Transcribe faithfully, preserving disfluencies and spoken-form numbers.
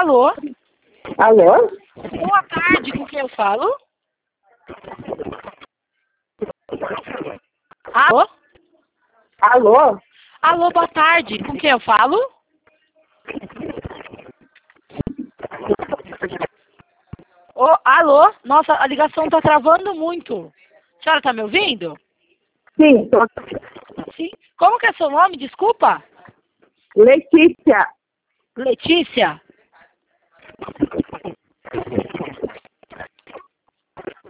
Alô? Alô? Boa tarde, com quem eu falo? Alô? Alô? Alô, boa tarde, com quem eu falo? Ô, alô? Nossa, a ligação tá travando muito. A senhora tá me ouvindo? Sim, tô... Sim. Como que é seu nome? Desculpa. Letícia. Letícia?